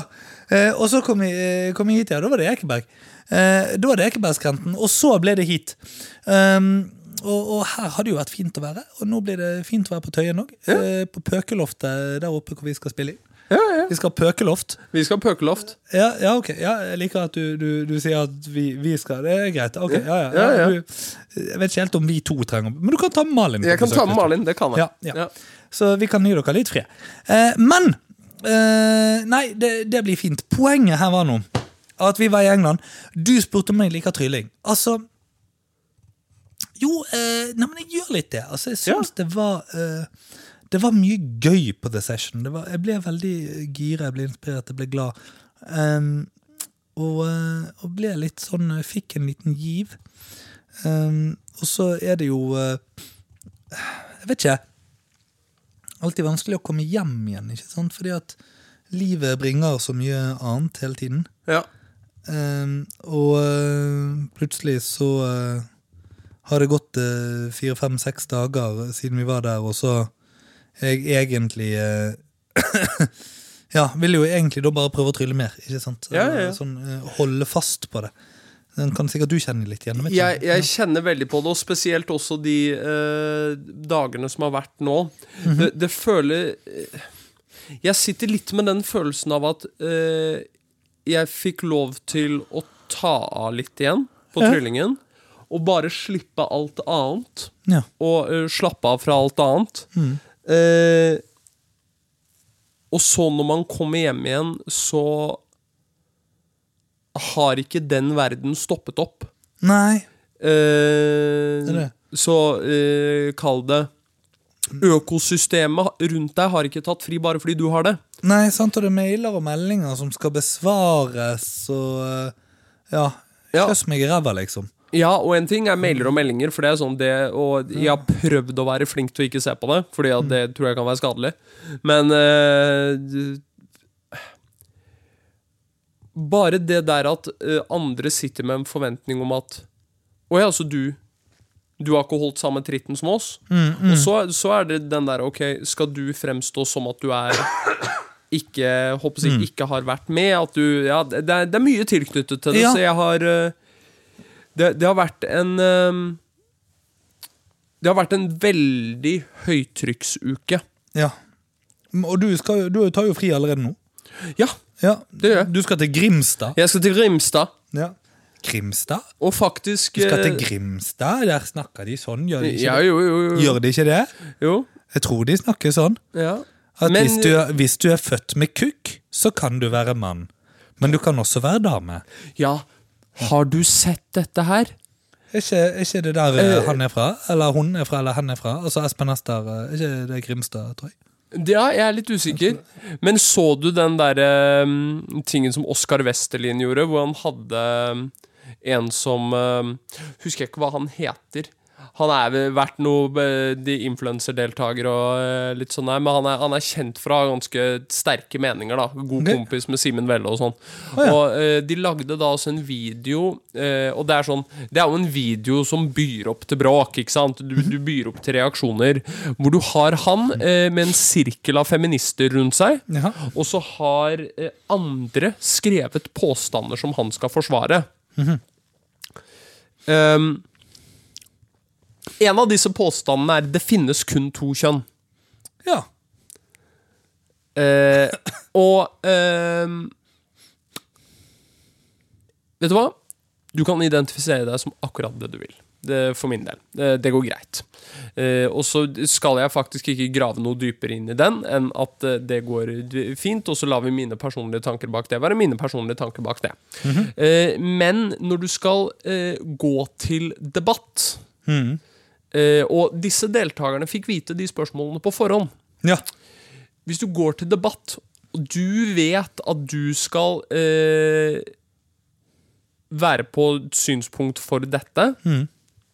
Eh, og så kom jeg, kom jeg hit, ja, da var det Ekeberg. Eh, da var det Ekebergskrenten, og så ble det hit. Um, og, og her hadde jo vært fint å være, og nå blir det fint å være på Tøyen også. Ja. Eh, på Pøkeloftet der oppe hvor vi skal spille i. Ja, ja. Vi skal ha pøkeloft. Vi skal ha pøkeloft. Ja, ja, ok. Ja, jeg liker at du, du, du sier at vi, vi skal. Det er greit. Ok, ja, ja. Ja, ja. Du, jeg vet ikke helt om vi to trenger. Men du kan ta med Malin. på Jeg kan besøk, ta med hvis du- Malin, det kan jeg. Ja, ja. Ja. Så vi kan gi dere litt fred. Eh, men eh, nei, det, det blir fint. Poenget her var nå at vi var i England. Du spurte om jeg liker trylling. Altså Jo, eh, nei, men jeg gjør litt det. Altså, jeg syns det var eh, Det var mye gøy på The Session. Det var, jeg ble veldig gira, jeg ble inspirert, jeg ble glad. Um, og, eh, og ble litt sånn fikk en liten giv. Um, og så er det jo eh, Jeg vet ikke. Alltid vanskelig å komme hjem igjen, ikke sant? Fordi at livet bringer så mye annet hele tiden. Ja. Um, og uh, plutselig så uh, har det gått uh, fire, fem, seks dager siden vi var der, og så jeg egentlig uh, ja, vil jo egentlig da bare prøve å trylle mer, ikke sant? Ja, ja, ja. Sånn, uh, holde fast på det. Den kan sikkert du kjenne litt igjen. vet du? Jeg, jeg kjenner veldig på det, og spesielt også de eh, dagene som har vært nå. Mhm. det, det føler eh, Jeg sitter litt med den følelsen av at eh, jeg fikk lov til å ta av litt igjen på Ja. tryllingen, og bare slippe alt annet, Ja. og eh, slappe av fra alt annet. Mhm. Eh, og så når man kommer hjem igjen, så har ikke den verden stoppet opp. Nei. Eh, Det er det. så eh, kall det økosystemet rundt deg har ikke tatt fri bare fordi du har det. Nei, sant, og det er mailer og meldinger som skal besvares, og uh, ja, Ja. kjøss meg i ræva, liksom. Ja, og en ting er mailer og meldinger, for det er sånn det, og jeg har prøvd å være flink til å ikke se på det, fordi at det tror jeg kan være skadelig. Men eh, bare det der at eh, andre sitter med en forventning om at Å ja, så du Du har ikke holdt samme tritten som oss? Og så, så er det den der, ok, skal du fremstå som at du er ikke, håper jeg, ikke har vært med, at du, ja, det er, det er mye tilknyttet til det, Ja. så jeg har eh, det, det har vært en um, Det har vært en veldig høytrykksuke. Ja. Og du, skal, jo- du tar jo fri allerede nå. Ja, Ja, det gjør jeg. Du skal til Grimstad. Jeg skal til Grimstad. Ja. Grimstad? Og faktisk Du skal til eh, Grimstad? Der snakker de sånn, gjør de ikke Ja, det? jo, jo, jo. Gjør de ikke det? jo. Jeg tror de snakker sånn. Ja. At Men- hvis, du, er- hvis du er født med kukk, så kan du være mann. Men du kan også være dame. ja. Har du sett dette her? Er ikke, er ikke det der eh, han er fra? Eller hun er fra, eller han er fra? Altså Espen Ester, eh, er ikke det Grimstad, tror jeg? Ja, jeg er litt usikker. Men så du den der um, tingen som Oskar Westerlin gjorde, hvor han hadde um, en som um, Husker jeg ikke hva han heter. Han er vel vært noe uh, de influencer-deltaker og uh, litt sånn der, men han er, han er kjent fra ganske sterke meninger, da. God Ok. kompis med Simen Velle og sånn. ja. Og uh, de lagde da også en video, uh, og det er sånn Det er jo en video som byr opp til bråk, ikke sant? Du, du byr opp til reaksjoner, hvor du har han uh, med en sirkel av feminister rundt seg, Ja. og så har uh, andre skrevet påstander som han skal forsvare. um, En av disse påstandene er det finnes kun to kjønn. Ja. Eh, og eh, vet du hva? Du kan identifisere deg som akkurat det du vil. Det, for min del. Det, det går greit. Eh, og så skal jeg faktisk ikke grave noe dypere inn i den enn at eh, det går fint, og så lar vi mine personlige tanker bak det være mine personlige tanker bak det. Mhm. eh, men når du skal eh, gå til debatt, Mhm. eh, og disse deltakerne fikk vite de spørsmålene på forhånd. Ja. Hvis du går til debatt, og du vet at du skal eh, være på et synspunkt for dette, Mhm.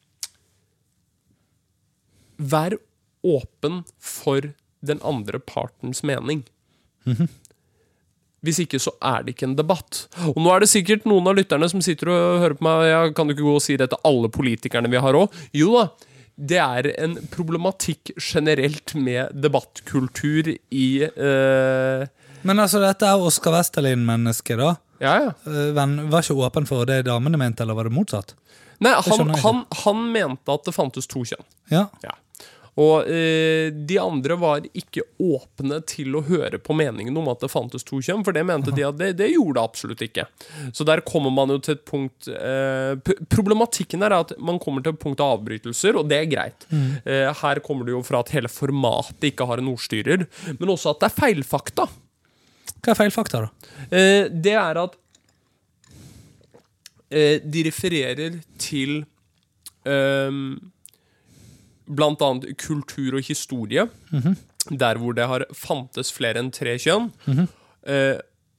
vær åpen for den andre partens mening. Hvis ikke, så er det ikke en debatt. Og nå er det sikkert noen av lytterne som sitter og hører på meg. Jeg kan du ikke gå og si det til alle politikerne vi har også? Jo da, det er en problematikk generelt med debattkultur i, eh, Men altså, dette er Oscar Westerlin-menneske da. Ja, ja. Men var ikke åpen for det damene mente, eller var det motsatt? Nei, han, han, han mente at det fantes to kjønn. Ja. Ja. Og eh, de andre var ikke åpne til å høre på meningen om at det fantes to kjønn, for det mente de at det, det gjorde det absolutt ikke. Så der kommer man jo til et punkt eh, problematikken er at man kommer til et punkt av avbrytelser, og det er greit. Mm. Eh, her kommer det jo fra at hele formatet ikke har en ordstyrer, men også at det er feilfakta. Hva er feilfakta da? Eh, det er at eh, de refererer til eh, blant annet kultur og historie, mm-hmm. der hvor det har fantes flere enn tre kjønn. Mm-hmm. Eh,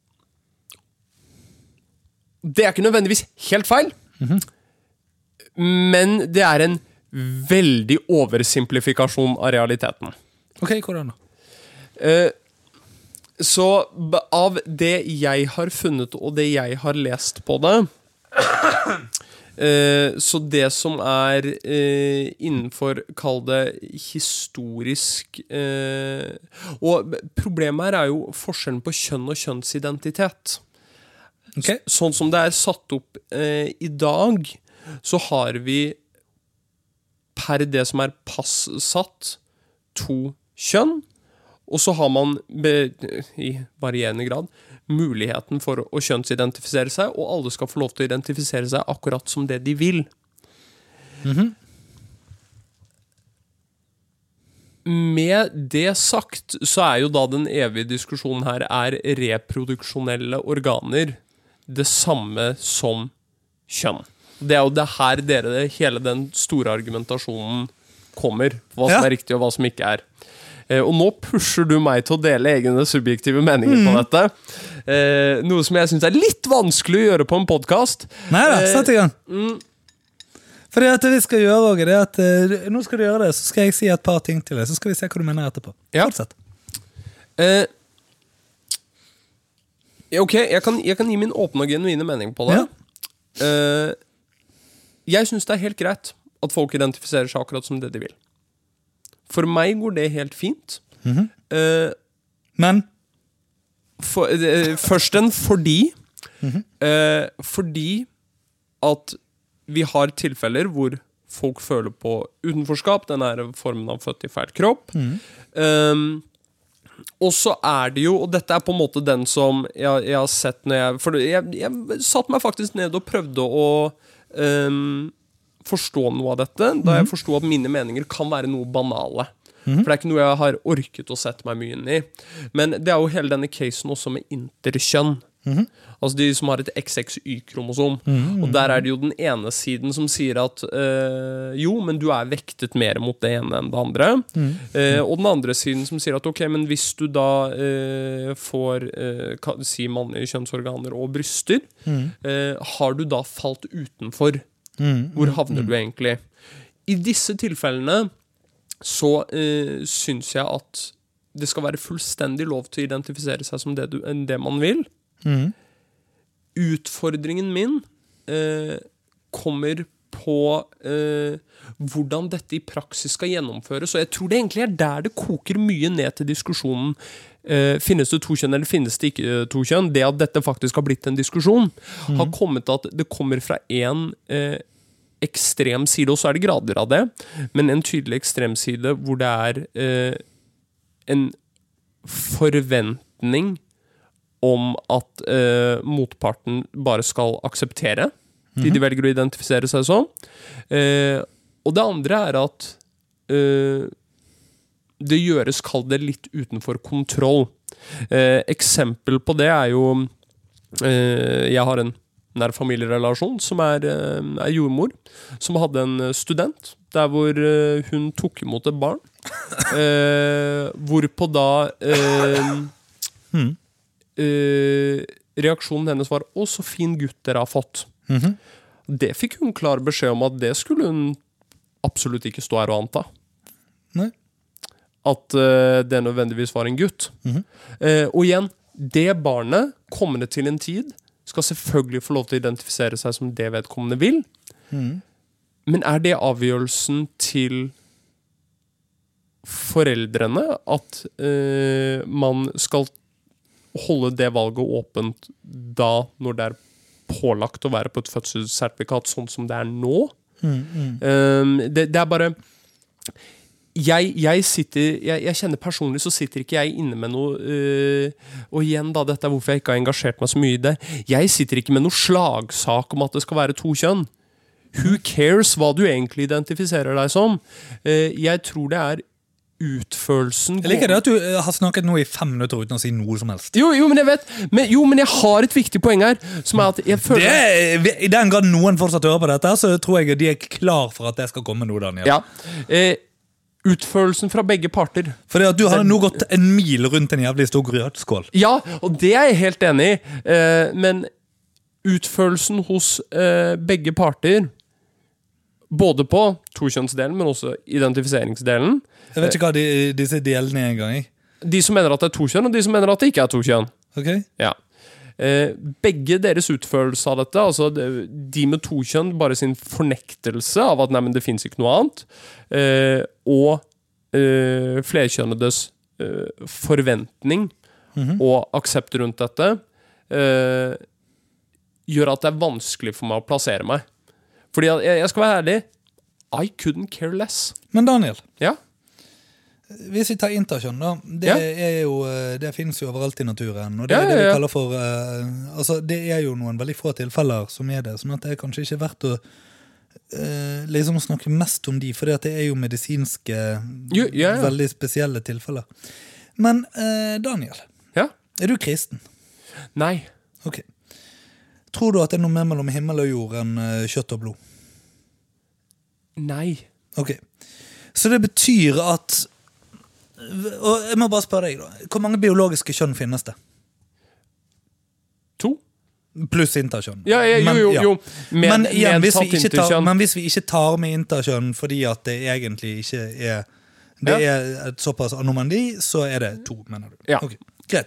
det er ikke nødvendigvis helt feil, mm-hmm. men det er en veldig oversimplifikasjon av realiteten. Ok, hvordan da? Eh, så av det jeg har funnet, og det jeg har lest på det, Uh, så det som er uh, innenfor, kall det historisk uh, og problemet her er jo forskjellen på kjønn og kjønnsidentitet. Okay. Så, sånn som det er satt opp uh, i dag, så har vi per det som er passsatt to kjønn, og så har man be, i varierende grad muligheten for å kjønnsidentifisere seg, og alle skal få lov til å identifisere seg akkurat som det de vil. Mm-hmm. Med det sagt, så er jo da den evige diskusjonen her, er reproduksjonelle organer det samme som kjønn? Det er jo det her dere, hele den store argumentasjonen kommer, hva som ja. er riktig og hva som ikke er. Eh, og nå pusher du meg til å dele egne subjektive meninger mm. på dette. Eh, noe som jeg synes er litt vanskelig å gjøre på en podcast. Neida, eh, sett i gang. Mm. For det vi skal gjøre også, det er at uh, nå skal du gjøre det, så skal jeg si et par ting til deg, så skal vi se hva du mener etterpå. Ja. Fortsett. Eh, ok, jeg kan, jeg kan gi min åpne og genuine mening på det. Ja. Eh, jeg synes det er helt greit at folk identifiserer seg akkurat som det de vil. For meg går det helt fint. Mm-hmm. Uh, Men? For, uh, først enn fordi mm-hmm. uh, fordi at vi har tilfeller hvor folk føler på utenforskap, den er formen av født i feil kropp. Mm. Um, og så er det jo, og dette er på en måte den som jeg, jeg har sett når jeg, for jeg, jeg satt meg faktisk ned og prøvde å um, forstå noe av dette, da mm-hmm. jeg forstod at mine meninger kan være noe banale. Mm-hmm. For det er ikke noe jeg har orket å sette meg mye inn i. Men det er jo hele denne casen også med interkjønn. Mm-hmm. Altså de som har et X X Y-kromosom. Mm-hmm. Og der er det jo den ene siden som sier at øh, jo, men du er vektet mer mot det ene enn det andre. Mm-hmm. Uh, og den andre siden som sier at ok, men hvis du da uh, får uh, kan, si mannlige kjønnsorganer og bryster, mm-hmm. uh, har du da falt utenfor? Mm, Hvor havner mm, du egentlig? I disse tilfellene så uh, synes jeg at det skal være fullstendig lov til å identifisere seg som det, du, det man vil. Mm. Utfordringen min uh, kommer på uh, hvordan dette i praksis skal gjennomføres, og jeg tror det egentlig er der det koker mye ned til diskusjonen. Uh, finnes det to kjønn eller finnes det ikke uh, to kjønn? Det at dette faktisk har blitt en diskusjon mm. har kommet til at det kommer fra en uh, ekstrem side, og så er det grader av det, men en tydelig ekstrem side hvor det er uh, en forventning om at uh, motparten bare skal akseptere de mm. de velger å identifisere seg som. Uh, og det andre er at uh, det gjøres, kall det litt utenfor kontroll. Eh, eksempel på det er jo eh, jeg har en nær familierelasjon som er, eh, er jordmor, som hadde en student der hvor eh, hun tok imot et barn eh, hvorpå da eh, mm. eh, reaksjonen hennes var å, så fin gutt dere har fått. Mm-hmm. Det fikk hun klar beskjed om at det skulle hun absolutt ikke stå her og anta. Nei. At uh, det nødvendigvis var en gutt. Mm-hmm. Uh, og igjen, det barnet, kommende til en tid, skal selvfølgelig få lov til å identifisere seg som det vedkommende vil. Mm. Men er det avgjørelsen til foreldrene at uh, man skal holde det valget åpent da, når det er pålagt å være på et fødselssertifikat, sånn som det er nå. Mm, mm. Um, det, det er bare... Jeg, jeg sitter, jeg, jeg kjenner personlig så sitter ikke jeg inne med noe, uh, og igjen da, dette er hvorfor jeg ikke har engasjert meg så mye i det. Jeg sitter ikke med noe slagsak om at det skal være to kjønn. Who cares hva du egentlig identifiserer deg som? Uh, jeg tror det er utfølelsen... Jeg liker det at du har snakket nå i fem minutter uten å si noe som helst. Jo, jo, men jeg vet, men, jo, men jeg har et viktig poeng her, som er at jeg føler... Det er, I den grad noen fortsatt hører på dette, så tror jeg de er klar for at det skal komme noe, Daniel. Ja, eh, utfølelsen fra begge parter. Fordi at du har nå gått en mil rundt en jævlig stor grøtskål. Ja, og det er jeg helt enig i, eh, men utfølelsen hos eh, begge parter, både på tokjønnsdelen, men også identifiseringsdelen. Jeg vet ikke hva de, disse delene er en gang, jeg. De som mener at det er to kjønn, og de som mener at det ikke er to kjønn. Ok. Ja. Eh, begge deres utførelse av dette, altså de, de med to kjønn, bare sin fornektelse av at nei, men det finnes ikke noe annet, eh, og eh, flerkjønnedes eh, forventning Mhm. og aksept rundt dette, eh, gjør at det er vanskelig for meg å plassere meg. Fordi at, jeg, jeg skal være ærlig, I couldn't care less. Men Daniel, Ja, hvis vi tar interkjønn da, det, Ja. er jo, det finnes jo overalt i naturen, og det Ja, er det ja, vi ja. kaller for, eh, altså det er jo noen veldig få tilfeller som er det, sånn at det er kanskje ikke verdt å eh, liksom snakke mest om de, for det er jo medisinske, Jo, ja, ja. veldig spesielle tilfeller. Men eh, Daniel, ja. er du kristen? Nei. Ok. Tror du at det er noe mer mellom himmel og jord enn eh, kjøtt og blod? Nei. Ok. Så det betyr at, og jeg må bare spørre deg da, hvor mange biologiske kjønn finnes det? To? Pluss interkjønn. Ja, ja, jo, Men, jo, ja. jo. Med, Men, igjen, hvis vi medtatt ikke tar, interkjønn. men hvis vi ikke tar med interkjønn fordi at det egentlig ikke er det Ja. er et såpass anomali, så er det to, mener du? Ja. Ok, greit.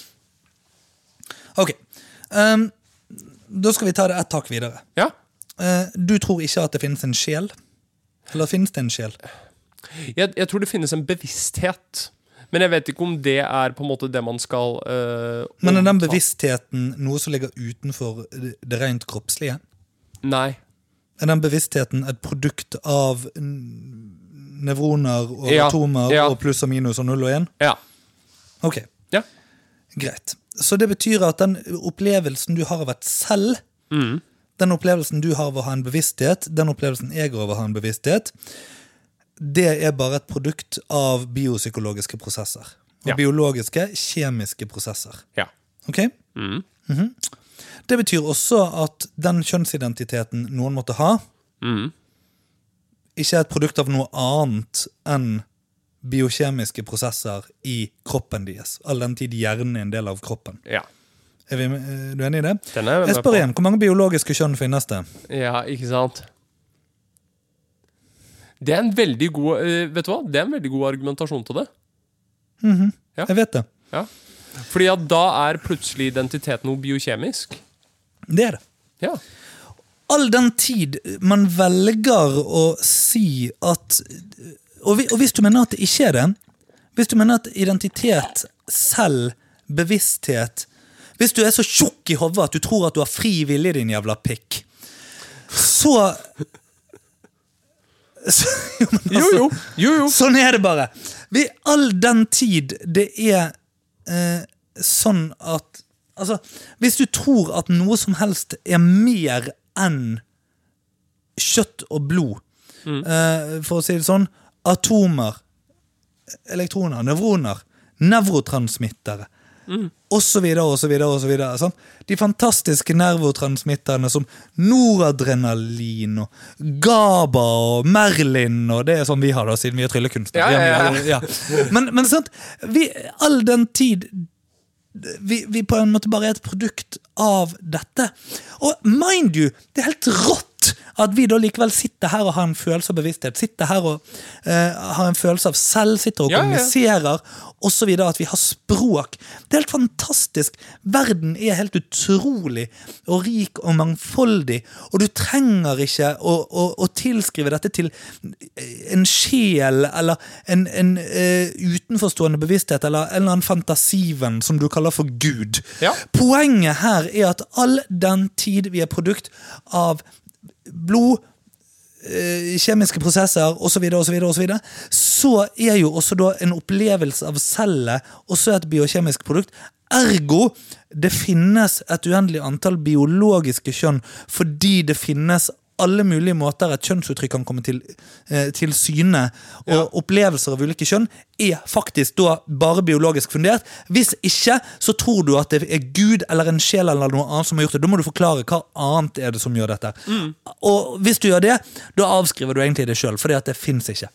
Ok. Um, da skal vi ta det ett takk videre. Ja. Uh, du tror ikke at det finnes en sjel? Eller finnes det en sjel? Jeg, jeg tror det finnes en bevissthet. Men jeg vet ikke om det er på en måte det man skal øh, Men er den omta- bevisstheten noe som ligger utenfor det det rent kroppslige? Nei. Er den bevisstheten et produkt av n- nevroner og Ja, atomer ja. og pluss og minus og null og en? Ja. Ok, Ja. greit. Så det betyr at den opplevelsen du har av et selv, Mm. den opplevelsen du har av å ha en bevissthet, den opplevelsen jeg har av å ha en bevissthet, det er bare et produkt av biopsykologiske prosesser. Og Ja. biologiske, kjemiske prosesser. Ja. Ok? Mm. Mhm. Det betyr også at den kjønnsidentiteten noen måtte ha, Mm. ikke er et produkt av noe annet enn biokjemiske prosesser i kroppen deres. All den tid hjernen er en del av kroppen. Ja. Er vi, er du enig i det? Den er jeg Jeg med spør på. igjen, hvor mange biologiske kjønn finnes det? Ja, ikke sant? Det er en veldig god øh, Vet du hva? Det er en veldig god argumentasjon til det. Ja. Jeg vet det. Ja. Fordi at da er plutselig identiteten noe biokjemisk. Det er det. Ja. All den tid man velger å si at og, vi, og hvis du mener at det ikke er det, hvis du mener at identitet, selv, bevissthet, hvis du er så tjukk i hodet at du tror at du har fri vilje, din jævla pikk, så, så jo, men Jo, altså, jo. jo, jo. Sånn er det bare. Vi, all den tid det er eh, sånn at altså, hvis du tror at noe som helst er mer enn kjøtt og blod, eh, for å si det sånn, atomer, elektroner, nevroner, nevrotransmittere, og så videre, og så videre, og så videre. Sånn? De fantastiske nervotransmitterne som noradrenalin og GABA og Merlin, og det er sånn vi har da, siden vi er tryllekunstnere. Ja, ja, ja. Ja. Men, men sant, vi, all den tid vi, vi på en måte bare er et produkt av dette. Og mind you, det er helt rått at vi da likevel sitter her og har en følelse av bevissthet, sitter her og uh, har en følelse av selv, sitter og Ja, ja. kommuniserer, og så videre, at vi har språk. Det er helt fantastisk. Verden er helt utrolig og rik og mangfoldig, og du trenger ikke å, å, å tilskrive dette til en sjel, eller en, en uh, utenforstående bevissthet, eller en eller annen fantasiven som du kaller for Gud. Ja. Poenget her er at all den tid vi er produkt av blod, kjemiske prosesser og så videre og så videre og så videre, så er jo også da en opplevelse av celle også et biokjemisk produkt. Ergo, det finnes et uendelig antall biologiske kjønn fordi det finnes alle mulige måter et kjønnsuttrykk kan komme til, eh, til syne, og ja. Opplevelser av ulike kjønn er faktisk da bare biologisk fundert. Hvis ikke, så tror du at det er Gud eller en sjel eller noe annet som har gjort det. Da må du forklare hva annet er det som gjør dette. Mm. Og hvis du gjør det, da avskriver du egentlig det selv, fordi at det finnes ikke.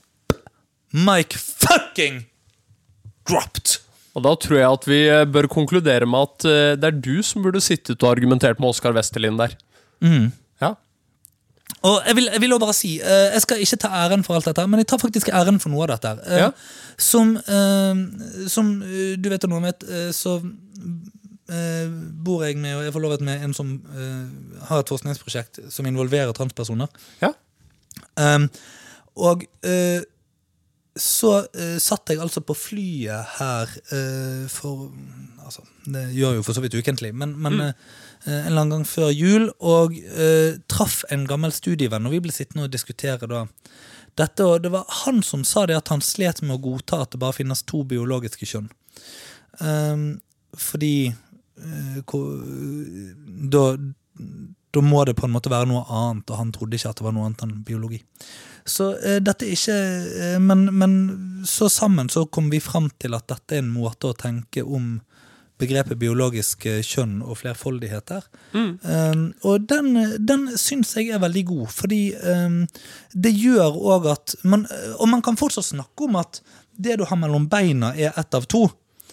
Mike fucking dropped! Og da tror jeg at vi bør konkludere med at det er du som burde sittet og argumentert med Oskar Vestelin der. Mhm. Ja. Og jeg vil, jeg vil også bare si, uh, jeg skal ikke ta æren for alt dette, men jeg tar faktisk æren for noe av dette. Uh, ja. Som, uh, som uh, du vet noe om, uh, så uh, bor jeg med, og jeg får lovet med en som uh, har et forskningsprosjekt som involverer transpersoner. Ja. Um, og uh, så uh, satt jeg altså på flyet her uh, for, altså, det gjør jo for så vidt ukentlig, men, men mm. uh, en eller annen gang før jul, og uh, traff en gammel studievenn, og vi ble sittende og diskutere da dette, og det var han som sa det at han slet med å godta at det bare finnes to biologiske kjønn. Um, fordi uh, da, da må det på en måte være noe annet, og han trodde ikke at det var noe annet enn biologi. Så uh, dette er ikke, uh, men, men så sammen så kom vi frem til at dette er en måte å tenke om begrepet biologisk kjønn og flerfoldighet her. Mm. Um, og den, den synes jeg er veldig god, fordi um, det gjør også at man, og man kan fortsatt snakke om at det du har mellom beina er ett av to.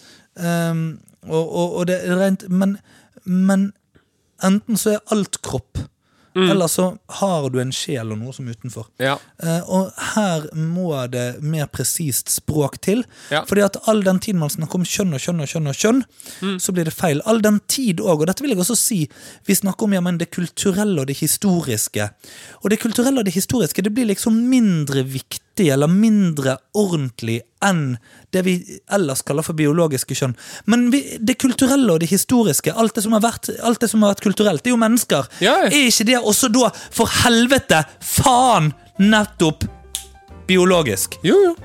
Um, og, og, og det er rent, men, men enten så er alt kropp, Mm. eller så har du en sjel og noe som er utenfor. Ja. Uh, og her må det mer presist språk til, ja. Fordi at all den tid man snakker om kjønn og kjønn og kjønn og kjønn, mm. så blir det feil. All den tid også, og dette vil jeg også si, vi snakker om ja, men det kulturelle og det historiske. Og det kulturelle og det historiske, det blir liksom mindre viktig eller mindre ordentlig enn det vi ellers kaller for biologiske kjønn. Men vi, det kulturelle og det historiske, alt det som har vært, alt det som har vært kulturelt, det er jo mennesker. Ja. Er ikke det også da, for helvete, faen, nettopp biologisk? Jo, jo.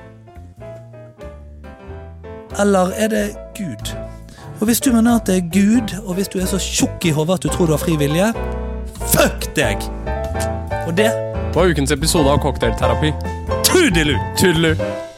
Eller er det Gud? Og hvis du mener at det er Gud, og hvis du er så tjukk i hodet at du tror du har fri vilje, fuck deg! Og det var ukens episode av Cocktailterapi. Tudelu! Tudelu!